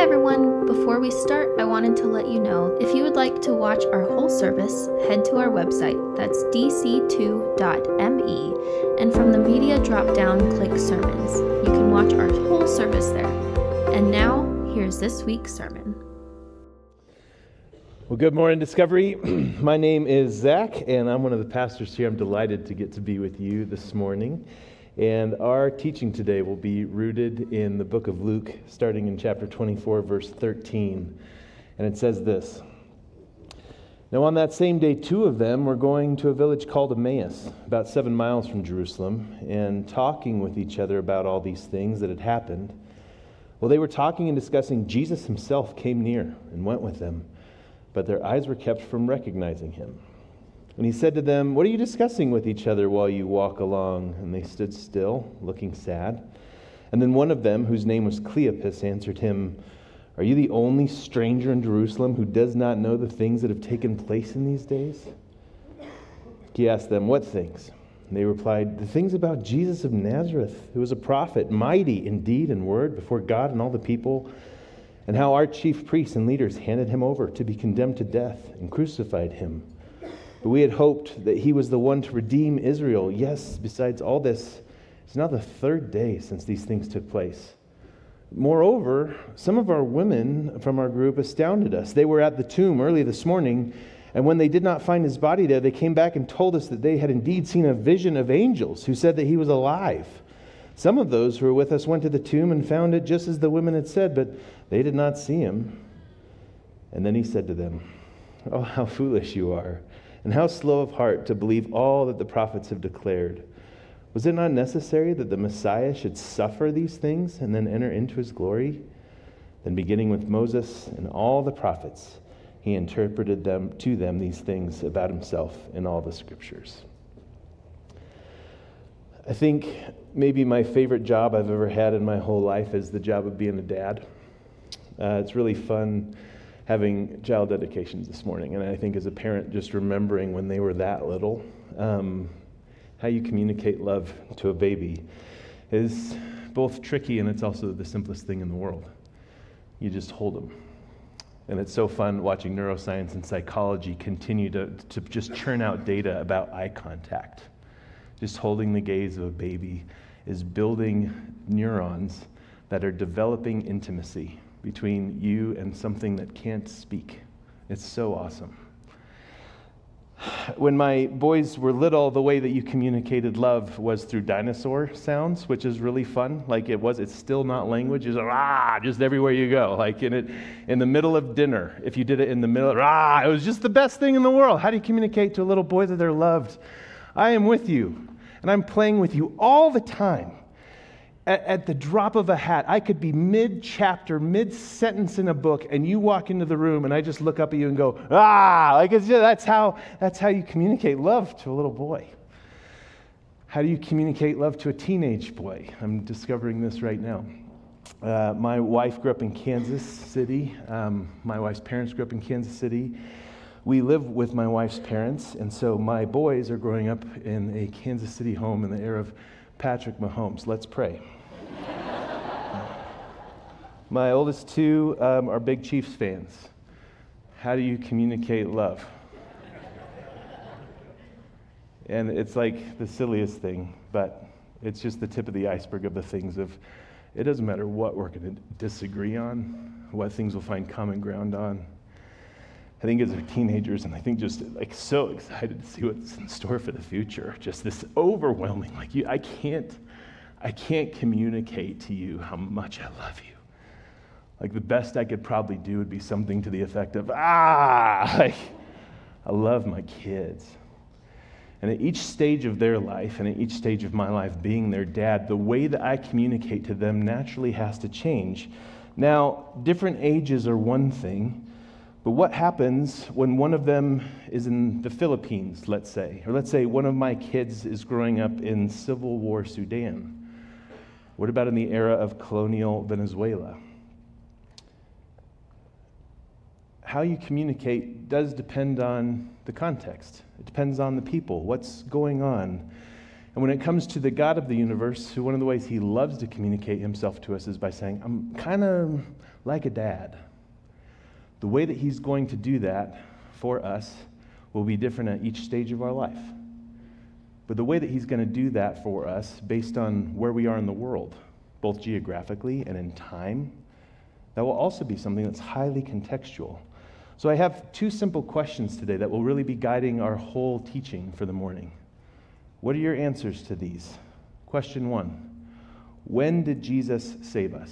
everyone! Before we start, I wanted to let you know if you would like to watch our whole service, head to our website, that's dc2.me, and from the media drop-down, click sermons. You can watch our whole service there. And now, here's this week's sermon. Well, good morning, Discovery. My name is Zach, and I'm one of the pastors here. I'm delighted to get to be with you this morning. And our teaching today will be rooted in the book of Luke, starting in chapter 24, verse 13. And it says this: Now on that same day, two of them were going to a village called Emmaus, about 7 miles from Jerusalem, and talking with each other about all these things that had happened. Well, they were talking and discussing. Jesus himself came near and went with them, but their eyes were kept from recognizing him. And he said to them, "What are you discussing with each other while you walk along?" And they stood still, looking sad. And then one of them, whose name was Cleopas, answered him, "Are you the only stranger in Jerusalem who does not know the things that have taken place in these days?" He asked them, "What things?" And they replied, "The things about Jesus of Nazareth, who was a prophet, mighty in deed and word before God and all the people, and how our chief priests and leaders handed him over to be condemned to death and crucified him. But we had hoped that he was the one to redeem Israel. Yes, besides all this, it's now the third day since these things took place. Moreover, some of our women from our group astounded us. They were at the tomb early this morning, and when they did not find his body there, they came back and told us that they had indeed seen a vision of angels who said that he was alive. Some of those who were with us went to the tomb and found it just as the women had said, but they did not see him." And then he said to them, "Oh, how foolish you are, and how slow of heart to believe all that the prophets have declared. Was it not necessary that the Messiah should suffer these things and then enter into his glory?" Then beginning with Moses and all the prophets, he interpreted to them these things about himself in all the scriptures. I think maybe my favorite job I've ever had in my whole life is the job of being a dad. It's really fun having child dedications this morning, and I think as a parent, just remembering when they were that little, how you communicate love to a baby is both tricky and it's also the simplest thing in the world. You just hold them. And it's so fun watching neuroscience and psychology continue to just churn out data about eye contact. Just holding the gaze of a baby is building neurons that are developing intimacy between you and something that can't speak. It's so awesome. When my boys were little, the way that you communicated love was through dinosaur sounds, which is really fun. It's still not language. It's just everywhere you go. Like in the middle of dinner, if you did it in the middle, it was just the best thing in the world. How do you communicate to a little boy that they're loved? I am with you, and I'm playing with you all the time. At the drop of a hat, I could be mid-chapter, mid-sentence in a book, and you walk into the room, and I just look up at you and go, that's how you communicate love to a little boy. How do you communicate love to a teenage boy? I'm discovering this right now. My wife grew up in Kansas City. My wife's parents grew up in Kansas City. We live with my wife's parents, and so my boys are growing up in a Kansas City home in the era of Patrick Mahomes. Let's pray. My oldest two are big Chiefs fans. How do you communicate love? And it's like the silliest thing, but it's just the tip of the iceberg of the things of, it doesn't matter what we're going to disagree on, what things we'll find common ground on. I think as they're teenagers, and I think just like so excited to see what's in store for the future. Just this overwhelming, I can't communicate to you how much I love you. Like the best I could probably do would be something to the effect of, I love my kids. And at each stage of their life, and at each stage of my life being their dad, the way that I communicate to them naturally has to change. Now, different ages are one thing, but what happens when one of them is in the Philippines, let's say, or let's say one of my kids is growing up in Civil War Sudan? What about in the era of colonial Venezuela? How you communicate does depend on the context. It depends on the people, what's going on. And when it comes to the God of the universe, one of the ways he loves to communicate himself to us is by saying, I'm kind of like a dad. The way that he's going to do that for us will be different at each stage of our life. But the way that he's going to do that for us, based on where we are in the world, both geographically and in time, that will also be something that's highly contextual. So I have two simple questions today that will really be guiding our whole teaching for the morning. What are your answers to these? Question 1, when did Jesus save us?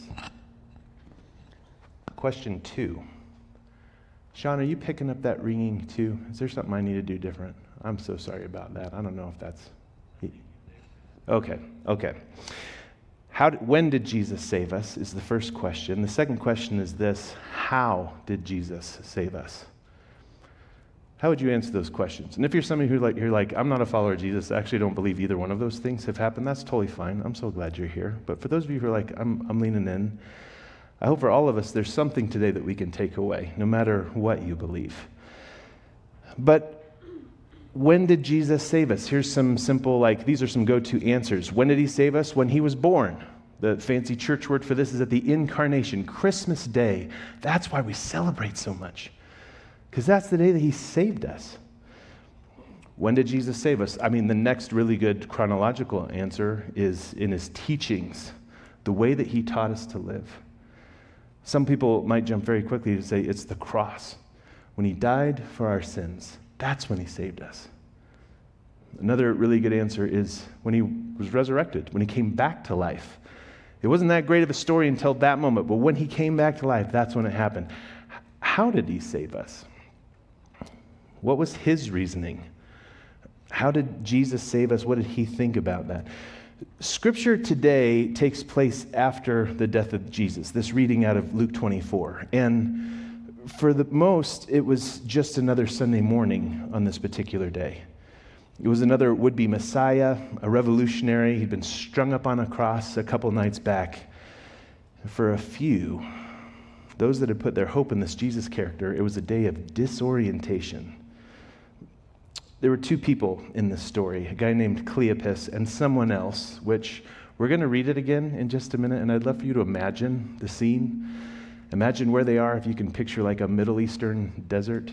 Question 2, Sean, are you picking up that ringing too? Is there something I need to do different? I'm so sorry about that. I don't know if that's... Okay. When did Jesus save us is the first question. The second question is this: how did Jesus save us? How would you answer those questions? And if you're somebody you're like, I'm not a follower of Jesus, I actually don't believe either one of those things have happened, that's totally fine. I'm so glad you're here. But for those of you who are like, I'm leaning in, I hope for all of us there's something today that we can take away, no matter what you believe. But when did Jesus save us? Here's some simple, these are some go-to answers. When did he save us? When he was born. The fancy church word for this is at the incarnation, Christmas Day. That's why we celebrate so much, because that's the day that he saved us. When did Jesus save us? The next really good chronological answer is in his teachings, the way that he taught us to live. Some people might jump very quickly to say it's the cross. When he died for our sins, that's when he saved us. Another really good answer is when he was resurrected, when he came back to life. It wasn't that great of a story until that moment, but when he came back to life, that's when it happened. How did he save us? What was his reasoning? How did Jesus save us? What did he think about that? Scripture today takes place after the death of Jesus, this reading out of Luke 24. And for the most, it was just another Sunday morning on this particular day. It was another would-be Messiah, a revolutionary. He'd been strung up on a cross a couple nights back. For a few, those that had put their hope in this Jesus character, it was a day of disorientation. There were two people in this story, a guy named Cleopas and someone else, which we're going to read it again in just a minute, and I'd love for you to imagine the scene. Imagine where they are, if you can picture like a Middle Eastern desert.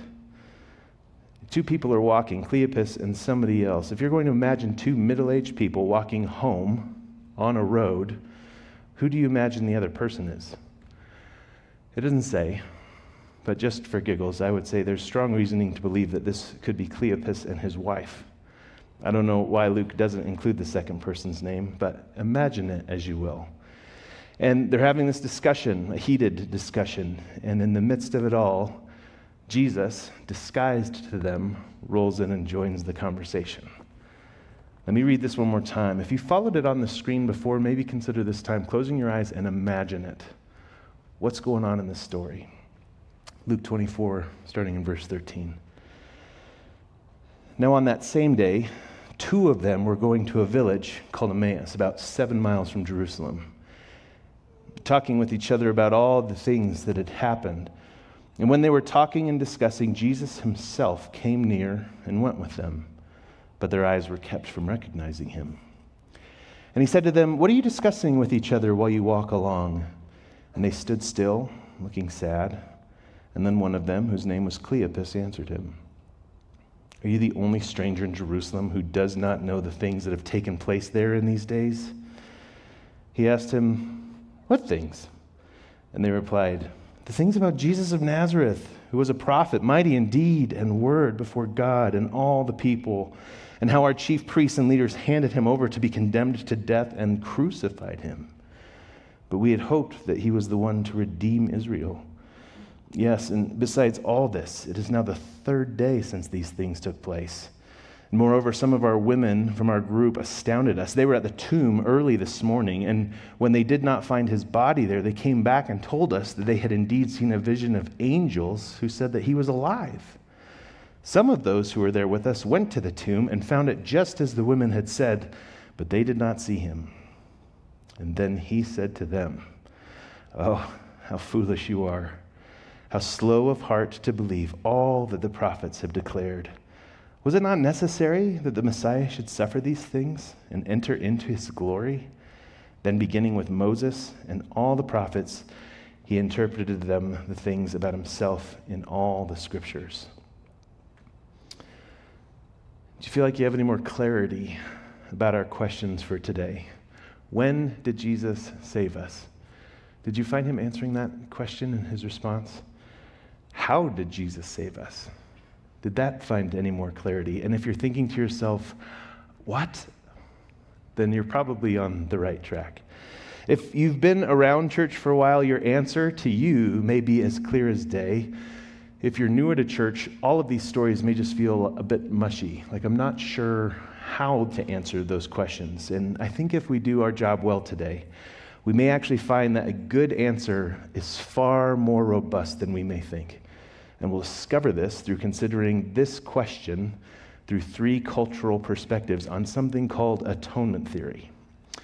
Two people are walking, Cleopas and somebody else. If you're going to imagine two middle-aged people walking home on a road, who do you imagine the other person is? It doesn't say, but just for giggles, I would say there's strong reasoning to believe that this could be Cleopas and his wife. I don't know why Luke doesn't include the second person's name, but imagine it as you will. And they're having this discussion, a heated discussion, and in the midst of it all, Jesus, disguised to them, rolls in and joins the conversation. Let me read this one more time. If you followed it on the screen before, maybe consider this time closing your eyes and imagine it. What's going on in this story? Luke 24, starting in verse 13. Now on that same day, two of them were going to a village called Emmaus, about 7 miles from Jerusalem, talking with each other about all the things that had happened. And when they were talking and discussing, Jesus himself came near and went with them, but their eyes were kept from recognizing him. And he said to them, "What are you discussing with each other while you walk along?" And they stood still, looking sad. And then one of them, whose name was Cleopas, answered him, "Are you the only stranger in Jerusalem who does not know the things that have taken place there in these days?" He asked him, "What things?" And they replied, "The things about Jesus of Nazareth, who was a prophet, mighty in deed and word before God and all the people, and how our chief priests and leaders handed him over to be condemned to death and crucified him. But we had hoped that he was the one to redeem Israel. Yes, and besides all this, it is now the third day since these things took place. And moreover, some of our women from our group astounded us. They were at the tomb early this morning, and when they did not find his body there, they came back and told us that they had indeed seen a vision of angels who said that he was alive. Some of those who were there with us went to the tomb and found it just as the women had said, but they did not see him." And then he said to them, "Oh, how foolish you are, how slow of heart to believe all that the prophets have declared. Was it not necessary that the Messiah should suffer these things and enter into his glory? Then beginning with Moses and all the prophets, He interpreted to them the things about himself in all the scriptures. Do you feel like you have any more clarity about our questions for today? When did Jesus save us? Did you find him answering that question in his response? How did Jesus save us? Did that find any more clarity? And if you're thinking to yourself, what? Then you're probably on the right track. If you've been around church for a while, your answer to you may be as clear as day. If you're newer to church, all of these stories may just feel a bit mushy. Like I'm not sure how to answer those questions. And I think if we do our job well today, we may actually find that a good answer is far more robust than we may think. And we'll discover this through considering this question through three cultural perspectives on something called atonement theory.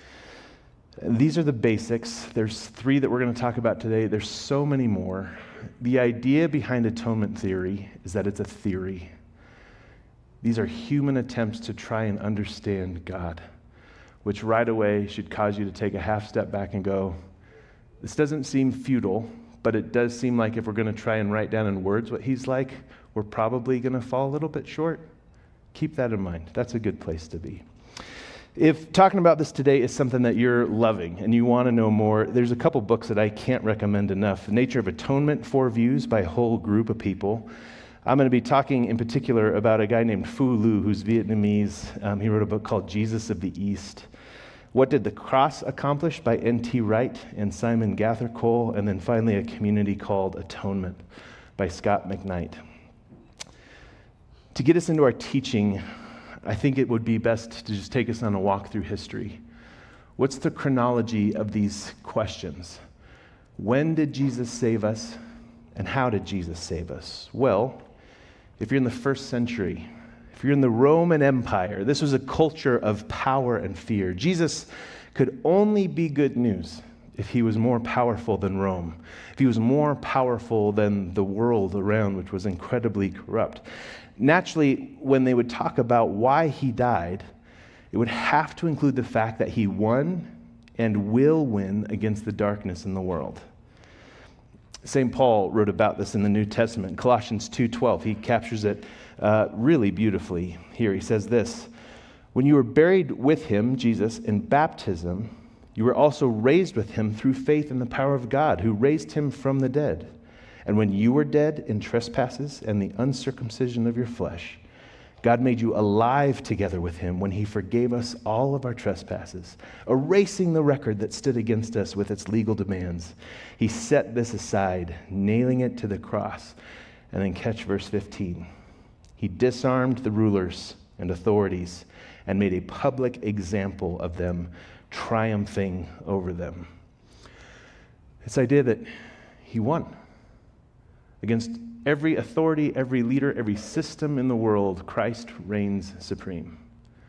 And these are the basics. There's three that we're going to talk about today. There's so many more. The idea behind atonement theory is that it's a theory. These are human attempts to try and understand God, which right away should cause you to take a half step back and go, this doesn't seem futile, but it does seem like if we're going to try and write down in words what he's like, we're probably going to fall a little bit short. Keep that in mind. That's a good place to be. If talking about this today is something that you're loving and you want to know more, there's a couple books that I can't recommend enough. The Nature of Atonement, 4 views by a whole group of people. I'm going to be talking in particular about a guy named Phu Lu, who's Vietnamese. He wrote a book called Jesus of the East. What Did the Cross Accomplish by N.T. Wright and Simon Gathercole. And then finally a community called Atonement by Scott McKnight. To get us into our teaching, I think it would be best to just take us on a walk through history. What's the chronology of these questions? When did Jesus save us, and how did Jesus save us? Well, if you're in the first century, if you're in the Roman Empire, this was a culture of power and fear. Jesus could only be good news if he was more powerful than Rome, if he was more powerful than the world around, which was incredibly corrupt. Naturally, when they would talk about why he died, it would have to include the fact that he won and will win against the darkness in the world. St. Paul wrote about this in the New Testament, Colossians 2:12. He captures it really beautifully here. He says this, when you were buried with him, Jesus, in baptism, you were also raised with him through faith in the power of God, who raised him from the dead. And when you were dead in trespasses and the uncircumcision of your flesh, God made you alive together with him when he forgave us all of our trespasses, erasing the record that stood against us with its legal demands. He set this aside, nailing it to the cross. And then catch verse 15. He disarmed the rulers and authorities and made a public example of them, triumphing over them. This idea that he won. Against every authority, every leader, every system in the world, Christ reigns supreme.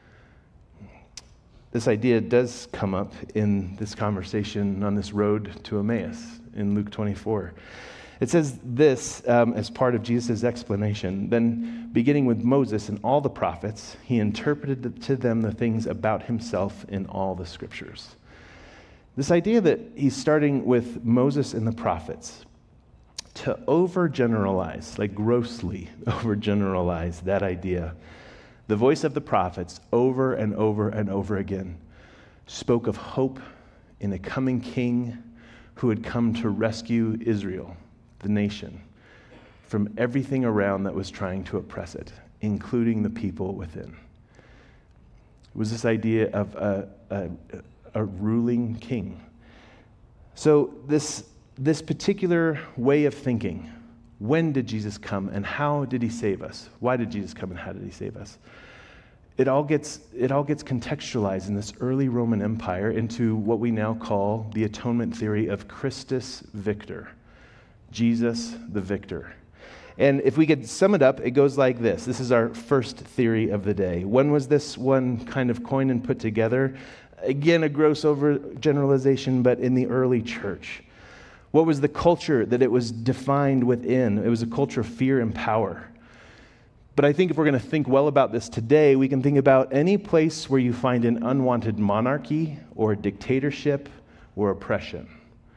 This idea does come up in this conversation on this road to Emmaus in Luke 24. It says this as part of Jesus' explanation. Then, beginning with Moses and all the prophets, he interpreted to them the things about himself in all the scriptures. This idea that he's starting with Moses and the prophets, to overgeneralize, like grossly overgeneralize that idea. The voice of the prophets over and over and over again spoke of hope in a coming king who had come to rescue Israel, the nation, from everything around that was trying to oppress it, including the people within. It was this idea of a ruling king. So this particular way of thinking, when did Jesus come and how did he save us? Why did Jesus come and how did he save us? It all gets contextualized in this early Roman Empire into what we now call the atonement theory of Christus Victor, Jesus the victor. And if we could sum it up, it goes like this. This is our first theory of the day. When was this one kind of coined and put together? Again, a gross overgeneralization, but in the early church. What was the culture that it was defined within? It was a culture of fear and power. But I think if we're going to think well about this today, we can think about any place where you find an unwanted monarchy or a dictatorship or oppression.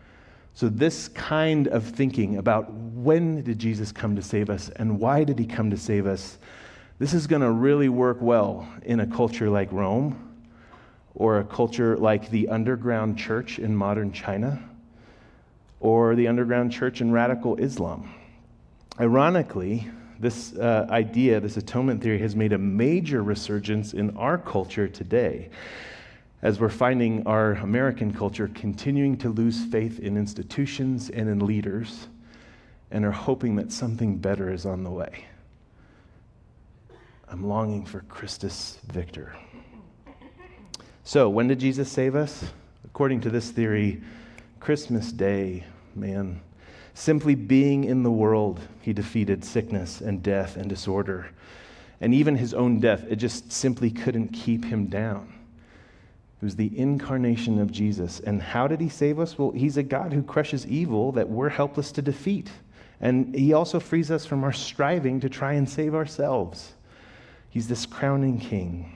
So this kind of thinking about when did Jesus come to save us and why did he come to save us, this is going to really work well in a culture like Rome or a culture like the underground church in modern China or the underground church in radical Islam. Ironically, this idea, this atonement theory, has made a major resurgence in our culture today, as we're finding our American culture continuing to lose faith in institutions and in leaders, and are hoping that something better is on the way. I'm longing for Christus Victor. So, when did Jesus save us? According to this theory, Christmas Day, man. Simply being in the world, he defeated sickness and death and disorder. And even his own death, it just simply couldn't keep him down. It was the incarnation of Jesus. And how did he save us? Well, he's a God who crushes evil that we're helpless to defeat. And he also frees us from our striving to try and save ourselves. He's this crowning king.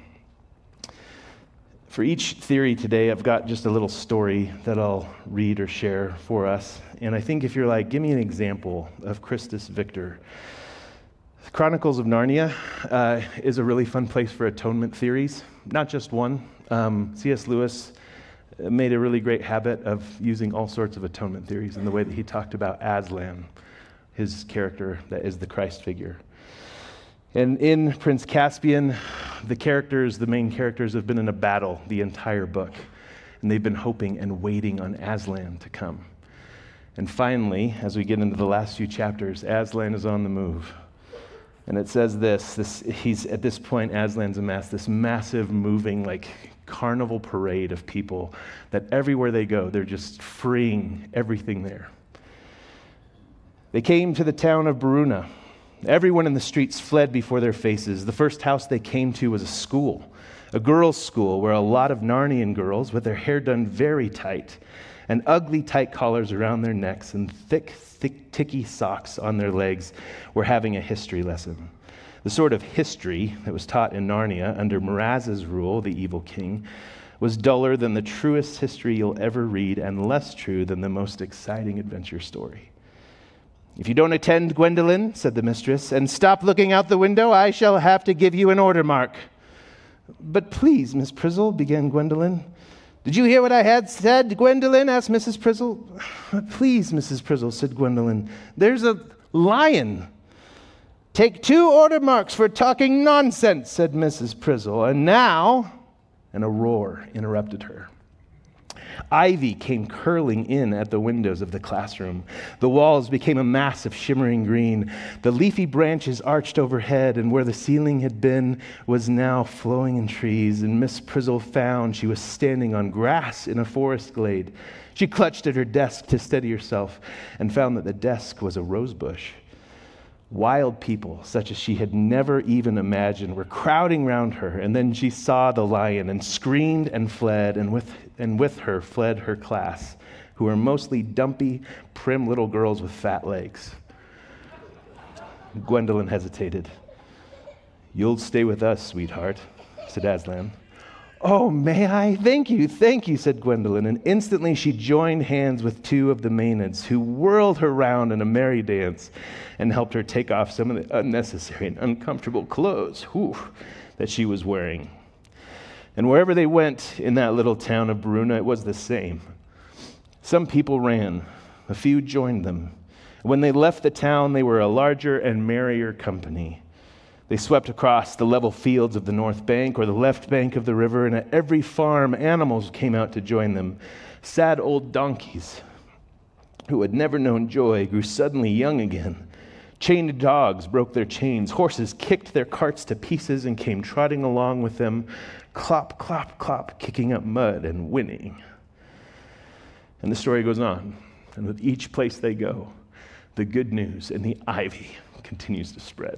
For each theory today, I've got just a little story that I'll read or share for us. And I think if you're like, give me an example of Christus Victor. Chronicles of Narnia is a really fun place for atonement theories, not just one. C.S. Lewis made a really great habit of using all sorts of atonement theories in the way that he talked about Aslan, his character that is the Christ figure. And in Prince Caspian, the main characters have been in a battle the entire book. And they've been hoping and waiting on Aslan to come. And finally, as we get into the last few chapters, Aslan is on the move. And it says he's at this point, Aslan's amassed this massive moving, like carnival parade of people that everywhere they go, they're just freeing everything there. They came to the town of Baruna. Everyone in the streets fled before their faces. The first house they came to was a school, a girls' school where a lot of Narnian girls, with their hair done very tight and ugly tight collars around their necks and thick, ticky socks on their legs, were having a history lesson. The sort of history that was taught in Narnia under Miraz's rule, the evil king, was duller than the truest history you'll ever read and less true than the most exciting adventure story. "If you don't attend, Gwendolen," said the mistress, "and stop looking out the window, I shall have to give you an order mark." "But please, Miss Prizzle," began Gwendolen. "Did you hear what I had said, Gwendolen?" asked Mrs. Prizzle. "Please, Mrs. Prizzle," said Gwendolen, "there's a lion." "Take 2 order marks for talking nonsense," said Mrs. Prizzle. And a roar interrupted her. Ivy came curling in at the windows of the classroom. The walls became a mass of shimmering green. The leafy branches arched overhead, and where the ceiling had been was now flowing in trees, and Miss Prizzle found she was standing on grass in a forest glade. She clutched at her desk to steady herself and found that the desk was a rose bush. Wild people, such as she had never even imagined, were crowding round her, and then she saw the lion and screamed and fled, and with her fled her class, who were mostly dumpy, prim little girls with fat legs. Gwendolen hesitated. "You'll stay with us, sweetheart," said Aslan. "Oh, may I? Thank you," said Gwendolen, and instantly she joined hands with 2 of the Maenads, who whirled her round in a merry dance and helped her take off some of the unnecessary and uncomfortable clothes that she was wearing. And wherever they went in that little town of Baruna, it was the same. Some people ran, a few joined them. When they left the town, they were a larger and merrier company. They swept across the level fields of the north bank or the left bank of the river, and at every farm, animals came out to join them. Sad old donkeys who had never known joy grew suddenly young again. Chained dogs broke their chains. Horses kicked their carts to pieces and came trotting along with them, clop, clop, clop, kicking up mud and whinnying. And the story goes on. And with each place they go, the good news and the ivy continues to spread.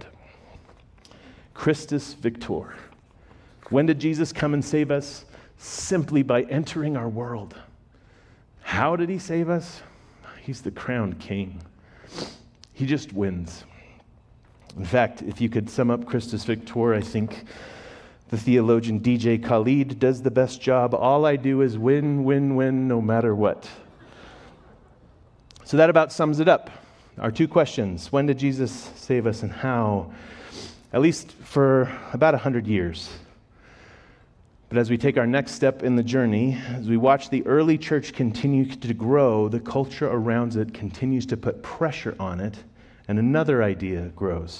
Christus Victor. When did Jesus come and save us? Simply by entering our world. How did he save us? He's the crowned king. He just wins. In fact, if you could sum up Christus Victor, I think the theologian DJ Khaled does the best job. All I do is win, win, win, no matter what. So that about sums it up. Our two questions: when did Jesus save us and how? At least for about 100 years. But as we take our next step in the journey, as we watch the early church continue to grow, the culture around it continues to put pressure on it, and another idea grows.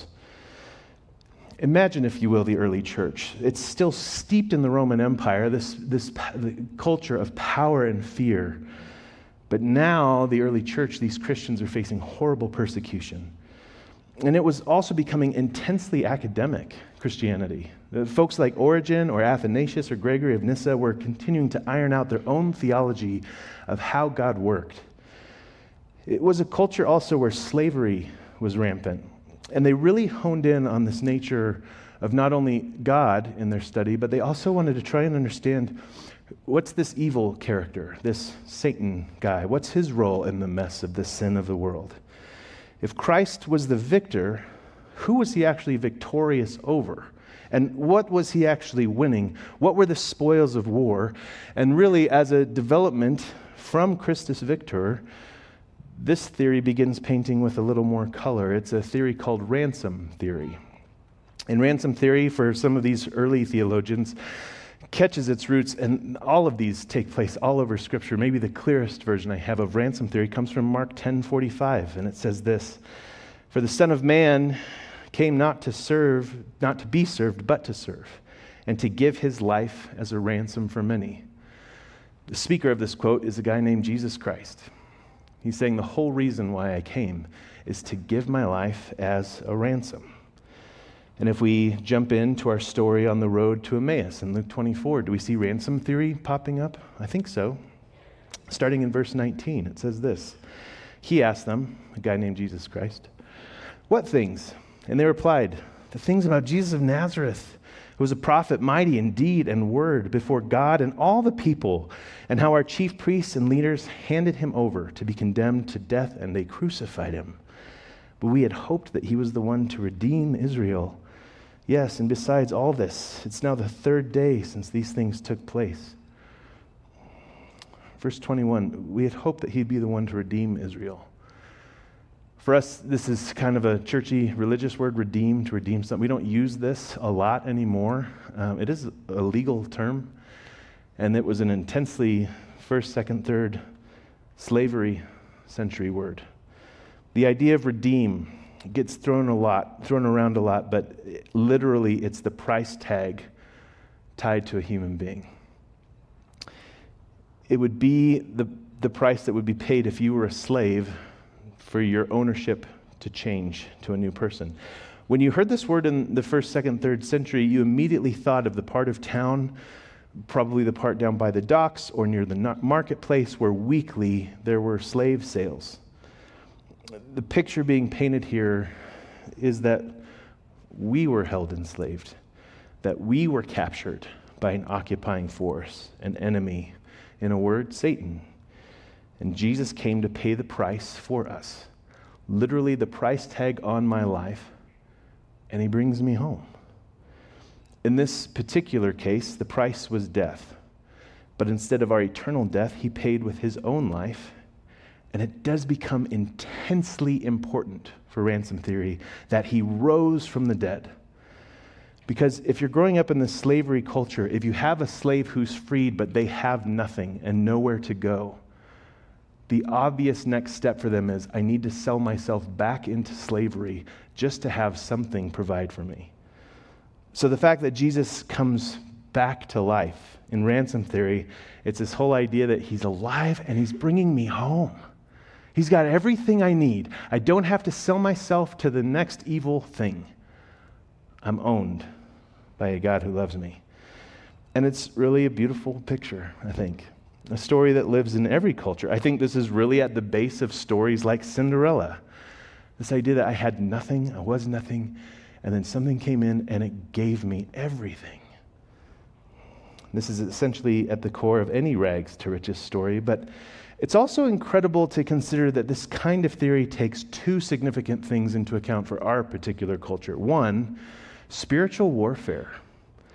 Imagine, if you will, the early church. It's still steeped in the Roman Empire, the culture of power and fear. But now, the early church, these Christians are facing horrible persecution. And it was also becoming intensely academic, Christianity. Folks like Origen or Athanasius or Gregory of Nyssa were continuing to iron out their own theology of how God worked. It was a culture also where slavery was rampant. And they really honed in on this nature of not only God in their study, but they also wanted to try and understand, what's this evil character, this Satan guy? What's his role in the mess of the sin of the world? If Christ was the victor, who was he actually victorious over? And what was he actually winning? What were the spoils of war? And really, as a development from Christus Victor, this theory begins painting with a little more color. It's a theory called ransom theory. And ransom theory, for some of these early theologians, catches its roots, and all of these take place all over Scripture. Maybe the clearest version I have of ransom theory comes from Mark 10:45, and it says this: "For the Son of Man came not to be served, but to serve, and to give his life as a ransom for many." The speaker of this quote is a guy named Jesus Christ. He's saying the whole reason why I came is to give my life as a ransom. And if we jump into our story on the road to Emmaus in Luke 24, do we see ransom theory popping up? I think so. Starting in verse 19, it says this: "He asked them," a guy named Jesus Christ, "What things?" And they replied, "The things about Jesus of Nazareth, who was a prophet, mighty in deed and word before God and all the people, and how our chief priests and leaders handed him over to be condemned to death, and they crucified him. But we had hoped that he was the one to redeem Israel. Yes, and besides all this, it's now the third day since these things took place." Verse 21, we had hoped that he'd be the one to redeem Israel. For us, this is kind of a churchy, religious word, redeem, to redeem something. We don't use this a lot anymore. It is a legal term, and it was an intensely first, second, third slavery century word. The idea of redeem gets thrown around a lot, but literally it's the price tag tied to a human being. It would be the price that would be paid if you were a slave for your ownership to change to a new person. When you heard this word in the first, second, third century, you immediately thought of the part of town, probably the part down by the docks or near the marketplace, where weekly there were slave sales. The picture being painted here is that we were held enslaved, that we were captured by an occupying force, an enemy, in a word, Satan. And Jesus came to pay the price for us, literally the price tag on my life, and he brings me home. In this particular case, the price was death. But instead of our eternal death, he paid with his own life. And it does become intensely important for ransom theory that he rose from the dead. Because if you're growing up in the slavery culture, if you have a slave who's freed, but they have nothing and nowhere to go, the obvious next step for them is, I need to sell myself back into slavery just to have something provide for me. So the fact that Jesus comes back to life in ransom theory, it's this whole idea that he's alive and he's bringing me home. He's got everything I need. I don't have to sell myself to the next evil thing. I'm owned by a God who loves me. And it's really a beautiful picture, I think. A story that lives in every culture. I think this is really at the base of stories like Cinderella. This idea that I had nothing, I was nothing, and then something came in and it gave me everything. This is essentially at the core of any rags to riches story, but it's also incredible to consider that this kind of theory takes two significant things into account for our particular culture. One, spiritual warfare.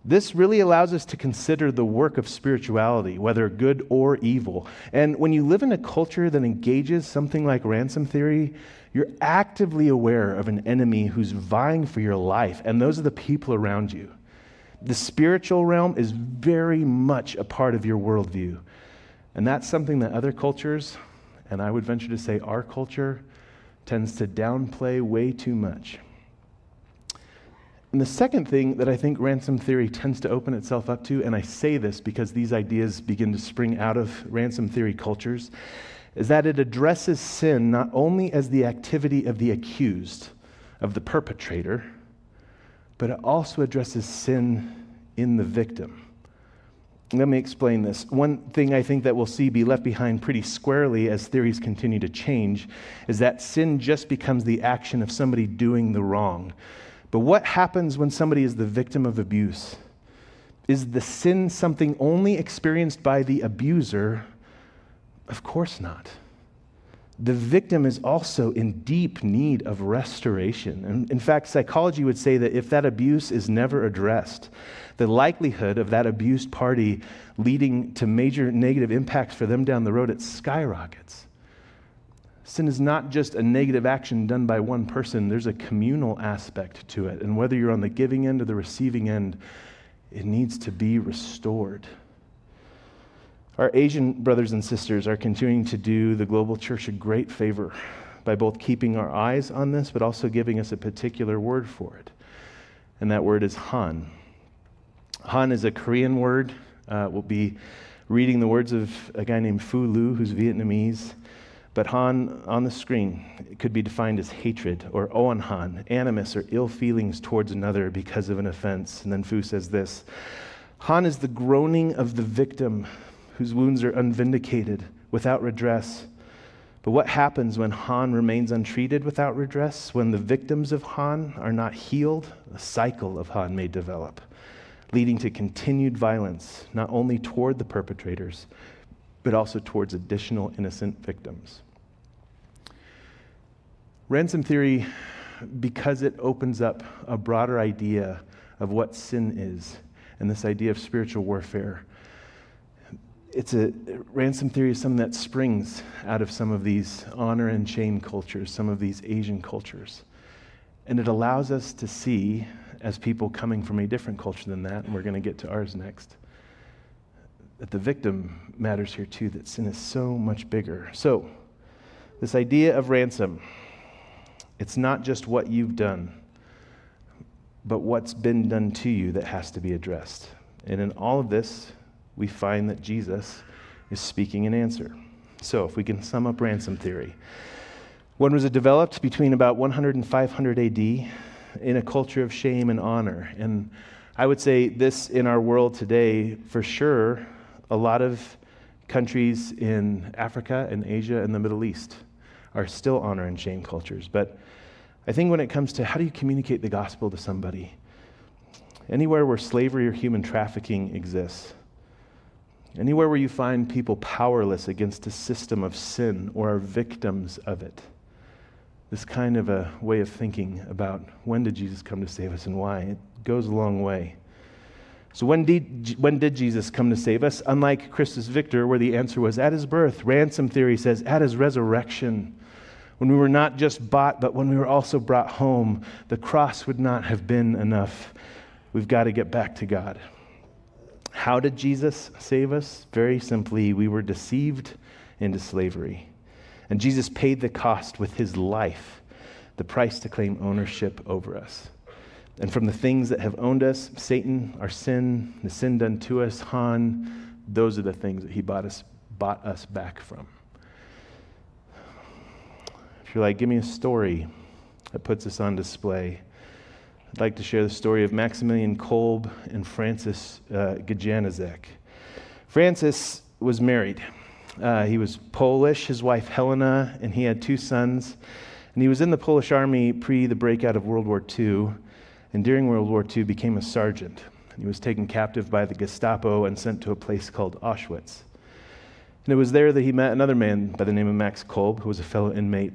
This really allows us to consider the work of spirituality, whether good or evil. And when you live in a culture that engages something like ransom theory, you're actively aware of an enemy who's vying for your life, and those are the people around you. The spiritual realm is very much a part of your worldview. And that's something that other cultures, and I would venture to say our culture, tends to downplay way too much. And the second thing that I think ransom theory tends to open itself up to, and I say this because these ideas begin to spring out of ransom theory cultures, is that it addresses sin not only as the activity of the accused, of the perpetrator, but it also addresses sin in the victim. Let me explain this. One thing I think that we'll see be left behind pretty squarely as theories continue to change is that sin just becomes the action of somebody doing the wrong. But what happens when somebody is the victim of abuse? Is the sin something only experienced by the abuser? Of course not. The victim is also in deep need of restoration. And in fact, psychology would say that if that abuse is never addressed, the likelihood of that abused party leading to major negative impacts for them down the road, it skyrockets. Sin is not just a negative action done by one person. There's a communal aspect to it. And whether you're on the giving end or the receiving end, it needs to be restored. Our Asian brothers and sisters are continuing to do the global church a great favor by both keeping our eyes on this, but also giving us a particular word for it. And that word is Han. Han is a Korean word. We'll be reading the words of a guy named Phu Lu, who's Vietnamese. But Han on the screen, it could be defined as hatred or oan han, animus or ill feelings towards another because of an offense. And then Phu says this: Han is the groaning of the victim whose wounds are unvindicated, without redress. But what happens when Han remains untreated without redress? When the victims of Han are not healed, a cycle of Han may develop, leading to continued violence, not only toward the perpetrators, but also towards additional innocent victims. Ransom theory, because it opens up a broader idea of what sin is and this idea of spiritual warfare, ransom theory is something that springs out of some of these honor and shame cultures, some of these Asian cultures. And it allows us to see, as people coming from a different culture than that, and we're going to get to ours next, that the victim matters here too, that sin is so much bigger. So, this idea of ransom, it's not just what you've done, but what's been done to you that has to be addressed. And in all of this, we find that Jesus is speaking an answer. So, if we can sum up ransom theory. When was it developed? Between about 100 and 500 AD in a culture of shame and honor. And I would say this in our world today, for sure, a lot of countries in Africa and Asia and the Middle East are still honor and shame cultures. But I think when it comes to how do you communicate the gospel to somebody, anywhere where slavery or human trafficking exists, anywhere where you find people powerless against a system of sin or are victims of it, this kind of a way of thinking about when did Jesus come to save us and why, it goes a long way. So when did Jesus come to save us? Unlike Christus Victor, where the answer was at his birth, ransom theory says at his resurrection. When we were not just bought, but when we were also brought home, the cross would not have been enough. We've got to get back to God. How did Jesus save us? Very simply, we were deceived into slavery. And Jesus paid the cost with his life, the price to claim ownership over us. And from the things that have owned us, Satan, our sin, the sin done to us, Han, those are the things that he bought us back from. If you're like, give me a story that puts us on display, I'd like to share the story of Maximilian Kolbe and Francis Gajanezek. Francis was married. He was Polish, his wife Helena, and he had 2 sons. And he was in the Polish army pre the breakout of World War II, and during World War II became a sergeant. He was taken captive by the Gestapo and sent to a place called Auschwitz. And it was there that he met another man by the name of Max Kolbe, who was a fellow inmate.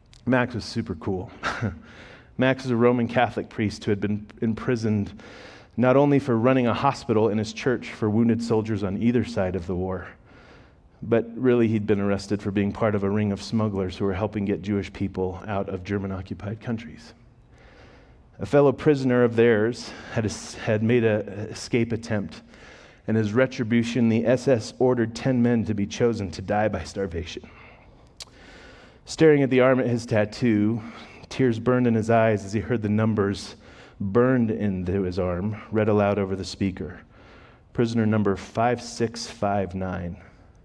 Max was super cool. Max was a Roman Catholic priest who had been imprisoned not only for running a hospital in his church for wounded soldiers on either side of the war, but really he'd been arrested for being part of a ring of smugglers who were helping get Jewish people out of German-occupied countries. A fellow prisoner of theirs had made an escape attempt, and as retribution, the SS ordered 10 men to be chosen to die by starvation. Staring at the arm at his tattoo, tears burned in his eyes as he heard the numbers burned into his arm read aloud over the speaker. Prisoner number 5659.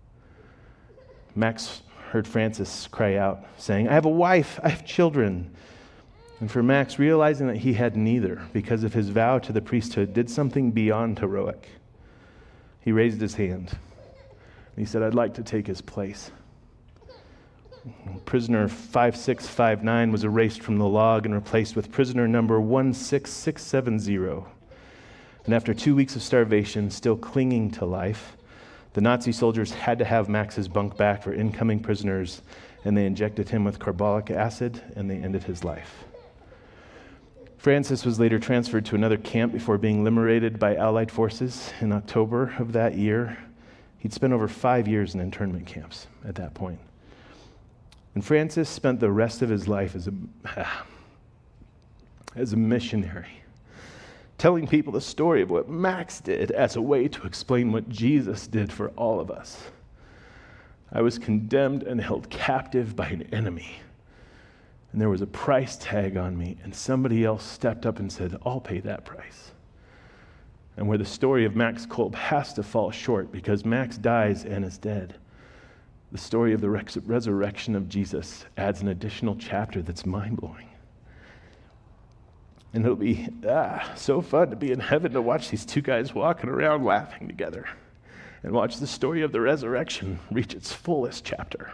Max heard Francis cry out, saying, "I have a wife, I have children." And for Max, realizing that he had neither, because of his vow to the priesthood, did something beyond heroic. He raised his hand. He said, "I'd like to take his place." Prisoner 5659 was erased from the log and replaced with prisoner number 16670. And after 2 weeks of starvation, still clinging to life, the Nazi soldiers had to have Max's bunk back for incoming prisoners, and they injected him with carbolic acid, and they ended his life. Francis was later transferred to another camp before being liberated by Allied forces in October of that year. He'd spent over 5 years in internment camps at that point. And Francis spent the rest of his life as a missionary, telling people the story of what Max did as a way to explain what Jesus did for all of us. I was condemned and held captive by an enemy. And there was a price tag on me, and somebody else stepped up and said, "I'll pay that price." And where the story of Max Kolb has to fall short because Max dies and is dead, the story of the resurrection of Jesus adds an additional chapter that's mind-blowing. And it'll be so fun to be in heaven to watch these two guys walking around laughing together and watch the story of the resurrection reach its fullest chapter.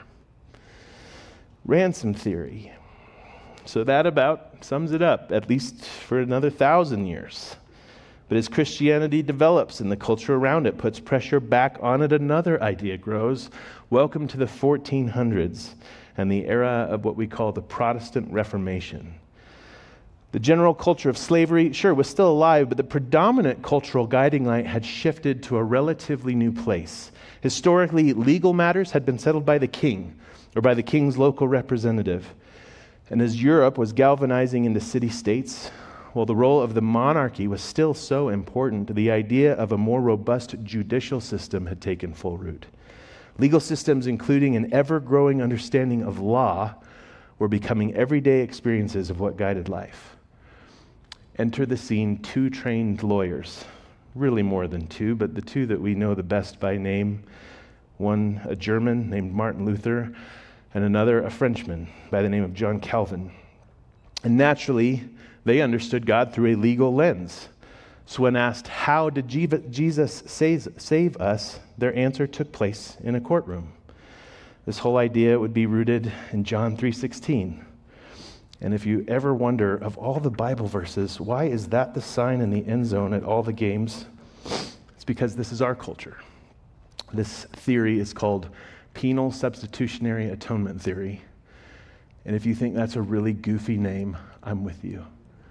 Ransom theory. So that about sums it up, at least for another 1,000 years. But as Christianity develops and the culture around it puts pressure back on it, another idea grows. Welcome to the 1400s and the era of what we call the Protestant Reformation. The general culture of slavery, sure, was still alive, but the predominant cultural guiding light had shifted to a relatively new place. Historically, legal matters had been settled by the king or by the king's local representative. And as Europe was galvanizing into city-states, while the role of the monarchy was still so important, the idea of a more robust judicial system had taken full root. Legal systems, including an ever-growing understanding of law, were becoming everyday experiences of what guided life. Enter the scene 2 trained lawyers, really more than 2, but the 2 that we know the best by name, one a German named Martin Luther, and another a Frenchman by the name of John Calvin. And naturally, they understood God through a legal lens. So when asked, how did Jesus save us, their answer took place in a courtroom. This whole idea would be rooted in John 3:16. And if you ever wonder, of all the Bible verses, why is that the sign in the end zone at all the games? It's because this is our culture. This theory is called penal substitutionary atonement theory. And if you think that's a really goofy name, I'm with you.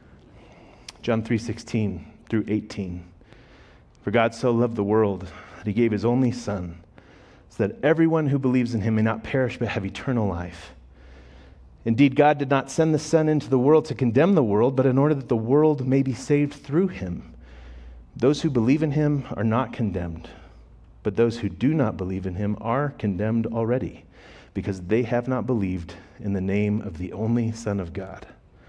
John 3:16 through 18. For God so loved the world that he gave his only Son, so that everyone who believes in him may not perish but have eternal life. Indeed, God did not send the Son into the world to condemn the world, but in order that the world may be saved through him. Those who believe in him are not condemned, but those who do not believe in him are condemned already, because they have not believed in the name of the only Son of God.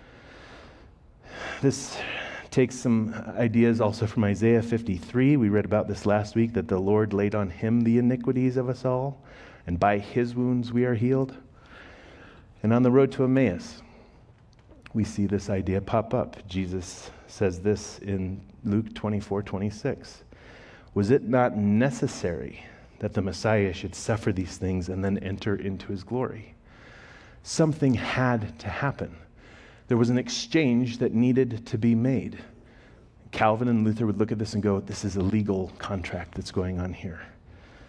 This takes some ideas also from Isaiah 53. We read about this last week, that the Lord laid on him the iniquities of us all, and by his wounds we are healed. And on the road to Emmaus, we see this idea pop up. Jesus says this in Luke 24:26. Was it not necessary that the Messiah should suffer these things and then enter into his glory? Something had to happen. There was an exchange that needed to be made. Calvin and Luther would look at this and go, this is a legal contract that's going on here.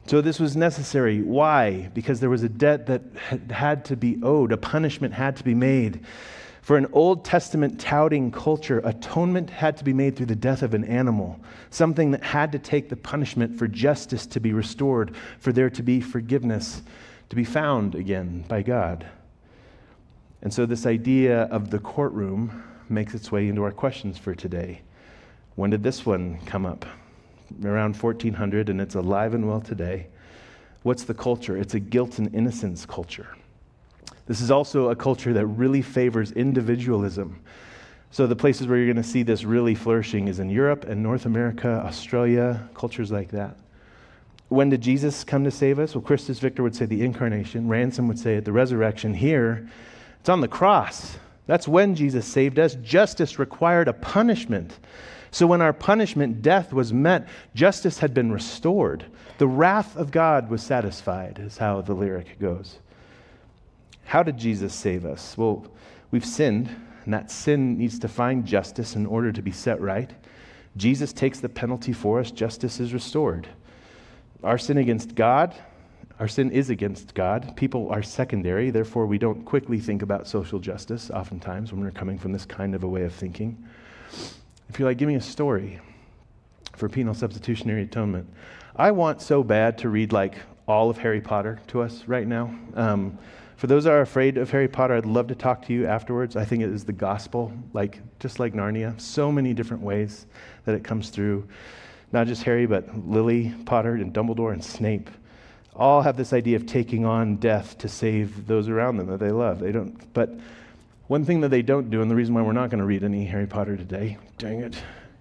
So this was necessary. Why? Because there was a debt that had to be owed. A punishment had to be made. For an Old Testament touting culture, atonement had to be made through the death of an animal, something that had to take the punishment for justice to be restored, for there to be forgiveness, to be found again by God. And so this idea of the courtroom makes its way into our questions for today. When did this one come up? Around 1400, and it's alive and well today. What's the culture? It's a guilt and innocence culture. This is also a culture that really favors individualism. So the places where you're going to see this really flourishing is in Europe and North America, Australia, cultures like that. When did Jesus come to save us? Well, Christus Victor would say the incarnation. Ransom would say it, the resurrection. Here, it's on the cross. That's when Jesus saved us. Justice required a punishment. So when our punishment, death, was met, justice had been restored. The wrath of God was satisfied, is how the lyric goes. How did Jesus save us? Well, we've sinned, and that sin needs to find justice in order to be set right. Jesus takes the penalty for us. Justice is restored. Our sin against God, our sin is against God. People are secondary, therefore we don't quickly think about social justice oftentimes when we're coming from this kind of a way of thinking. If you're like, give me a story for penal substitutionary atonement. I want so bad to read like all of Harry Potter to us right now. For those that are afraid of Harry Potter, I'd love to talk to you afterwards. I think it is the gospel, just like Narnia. So many different ways that it comes through. Not just Harry, but Lily Potter and Dumbledore and Snape. All have this idea of taking on death to save those around them that they love. They don't. But one thing that they don't do, and the reason why we're not going to read any Harry Potter today, dang it,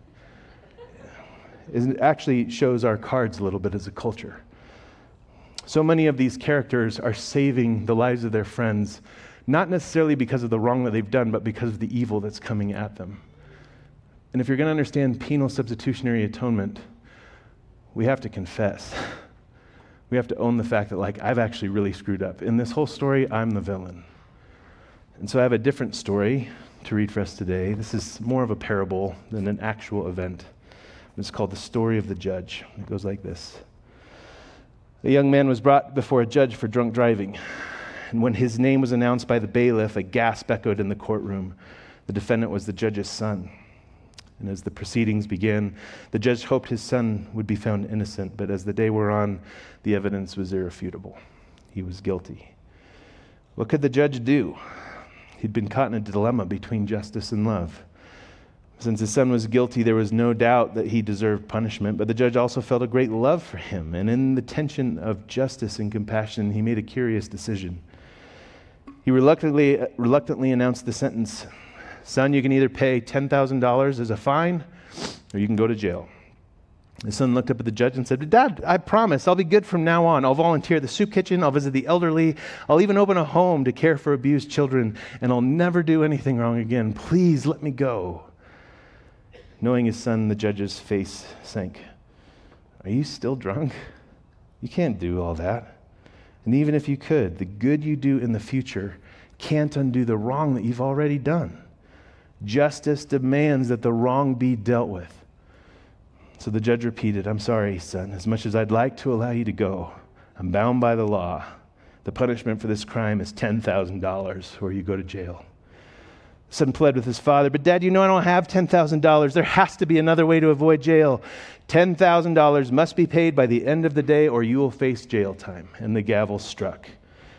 is it actually shows our cards a little bit as a culture. So many of these characters are saving the lives of their friends, not necessarily because of the wrong that they've done, but because of the evil that's coming at them. And if you're going to understand penal substitutionary atonement, we have to confess. We have to own the fact that, I've actually really screwed up. In this whole story, I'm the villain. And so I have a different story to read for us today. This is more of a parable than an actual event. It's called The Story of the Judge. It goes like this. A young man was brought before a judge for drunk driving. And when his name was announced by the bailiff, a gasp echoed in the courtroom. The defendant was the judge's son. And as the proceedings began, the judge hoped his son would be found innocent, but as the day wore on, the evidence was irrefutable. He was guilty. What could the judge do? He'd been caught in a dilemma between justice and love. Since his son was guilty, there was no doubt that he deserved punishment, but the judge also felt a great love for him, and in the tension of justice and compassion, he made a curious decision. He reluctantly announced the sentence, "Son, you can either pay $10,000 as a fine, or you can go to jail." His son looked up at the judge and said, "Dad, I promise I'll be good from now on. I'll volunteer at the soup kitchen, I'll visit the elderly, I'll even open a home to care for abused children, and I'll never do anything wrong again. Please let me go." Knowing his son, the judge's face sank. "Are you still drunk? You can't do all that. And even if you could, the good you do in the future can't undo the wrong that you've already done. Justice demands that the wrong be dealt with." So the judge repeated, "I'm sorry, son. As much as I'd like to allow you to go, I'm bound by the law. The punishment for this crime is $10,000, or you go to jail." The son pled with his father, "But Dad, you know I don't have $10,000. There has to be another way to avoid jail. $10,000 must be paid by the end of the day, or you will face jail time." And the gavel struck.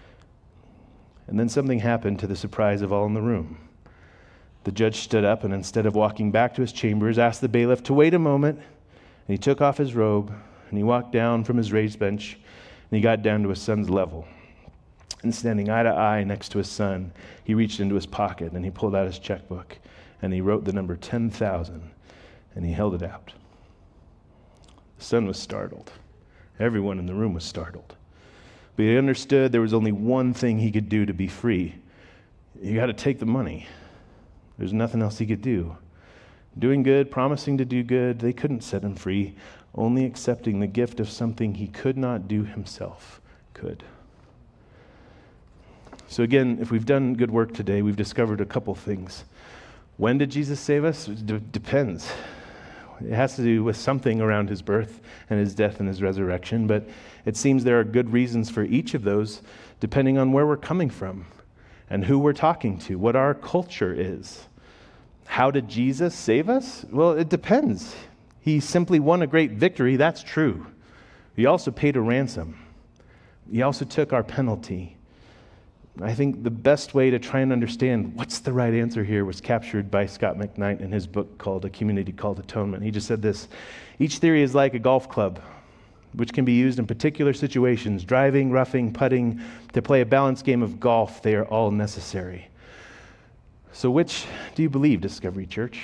And then something happened to the surprise of all in the room. The judge stood up and instead of walking back to his chambers, asked the bailiff to wait a moment. And he took off his robe and he walked down from his raised bench and he got down to his son's level. And standing eye to eye next to his son, he reached into his pocket and he pulled out his checkbook and he wrote the number 10,000 and he held it out. The son was startled. Everyone in the room was startled. But he understood there was only one thing he could do to be free. You got to take the money. There's nothing else he could do. Doing good, promising to do good, they couldn't set him free. Only accepting the gift of something he could not do himself could. So again, if we've done good work today, we've discovered a couple things. When did Jesus save us? It depends. It has to do with something around his birth and his death and his resurrection, but it seems there are good reasons for each of those depending on where we're coming from and who we're talking to, what our culture is. How did Jesus save us? Well, it depends. He simply won a great victory, that's true. He also paid a ransom. He also took our penalty. I think the best way to try and understand what's the right answer here was captured by Scott McKnight in his book called A Community Called Atonement. He just said this: each theory is like a golf club, which can be used in particular situations, driving, roughing, putting. To play a balanced game of golf, they are all necessary. So which do you believe, Discovery Church?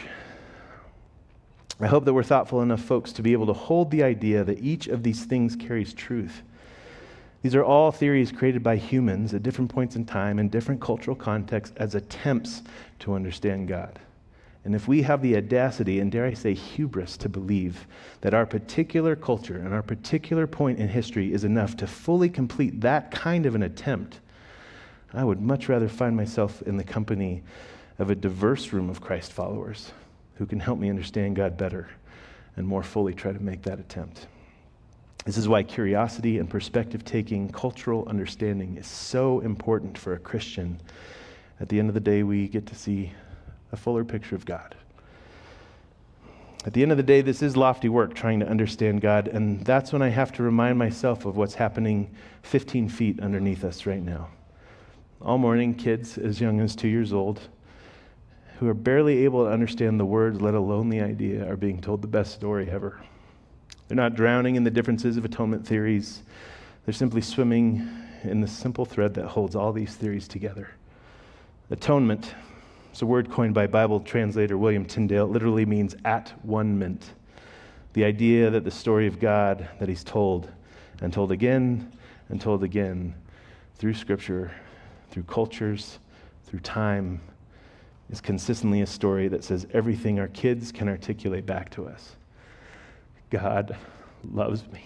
I hope that we're thoughtful enough folks to be able to hold the idea that each of these things carries truth. These are all theories created by humans at different points in time in different cultural contexts as attempts to understand God. And if we have the audacity, and dare I say hubris, to believe that our particular culture and our particular point in history is enough to fully complete that kind of an attempt, I would much rather find myself in the company of a diverse room of Christ followers who can help me understand God better and more fully try to make that attempt. This is why curiosity and perspective-taking, cultural understanding is so important for a Christian. At the end of the day, we get to see a fuller picture of God. At the end of the day, this is lofty work, trying to understand God, and that's when I have to remind myself of what's happening 15 feet underneath us right now. All morning, kids as young as 2 years old, who are barely able to understand the words, let alone the idea, are being told the best story ever. They're not drowning in the differences of atonement theories. They're simply swimming in the simple thread that holds all these theories together. Atonement is a word coined by Bible translator William Tyndale. It literally means at one ment. The idea that the story of God that he's told and told again and told again through Scripture, through cultures, through time, is consistently a story that says everything our kids can articulate back to us. God loves me.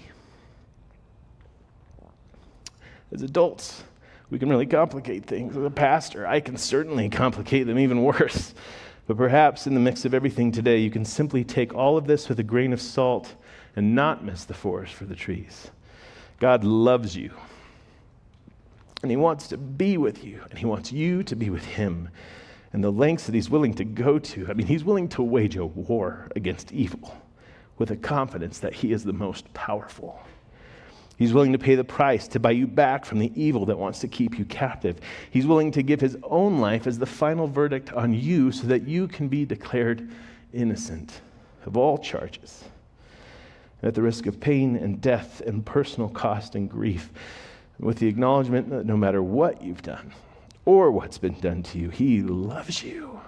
As adults, we can really complicate things. As a pastor, I can certainly complicate them even worse. But perhaps in the mix of everything today, you can simply take all of this with a grain of salt and not miss the forest for the trees. God loves you. And he wants to be with you. And he wants you to be with him. And the lengths that he's willing to go to, he's willing to wage a war against evil with a confidence that he is the most powerful. He's willing to pay the price to buy you back from the evil that wants to keep you captive. He's willing to give his own life as the final verdict on you so that you can be declared innocent of all charges. At the risk of pain and death and personal cost and grief, with the acknowledgement that no matter what you've done or what's been done to you, he loves you.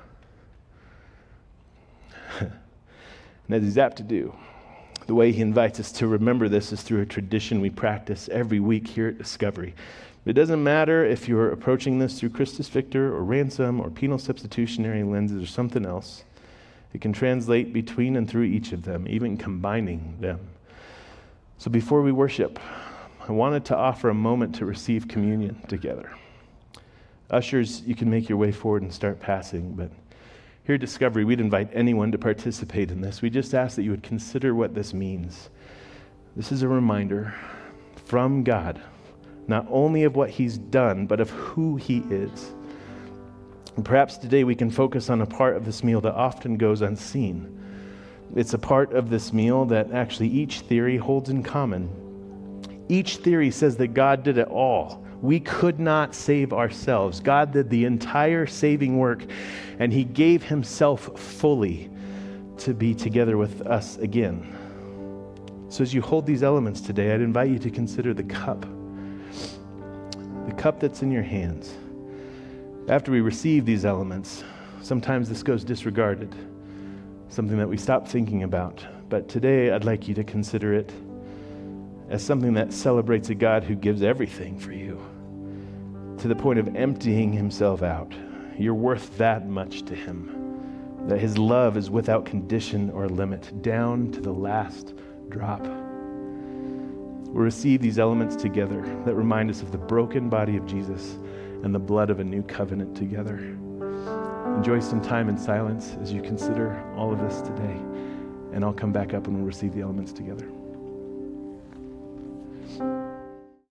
And as he's apt to do, the way he invites us to remember this is through a tradition we practice every week here at Discovery. It doesn't matter if you're approaching this through Christus Victor or ransom or penal substitutionary lenses or something else. It can translate between and through each of them, even combining them. So before we worship, I wanted to offer a moment to receive communion together. Ushers, you can make your way forward and start passing, but here at Discovery, we'd invite anyone to participate in this. We just ask that you would consider what this means. This is a reminder from God, not only of what he's done, but of who he is. And perhaps today we can focus on a part of this meal that often goes unseen. It's a part of this meal that actually each theory holds in common. Each theory says that God did it all. We could not save ourselves. God did the entire saving work, and he gave himself fully to be together with us again. So as you hold these elements today, I'd invite you to consider the cup that's in your hands. After we receive these elements, sometimes this goes disregarded, something that we stop thinking about. But today, I'd like you to consider it as something that celebrates a God who gives everything for you, to the point of emptying himself out. You're worth that much to him, that his love is without condition or limit, down to the last drop. We'll receive these elements together that remind us of the broken body of Jesus and the blood of a new covenant together. Enjoy some time in silence as you consider all of this today. and I'll come back up and we'll receive the elements together.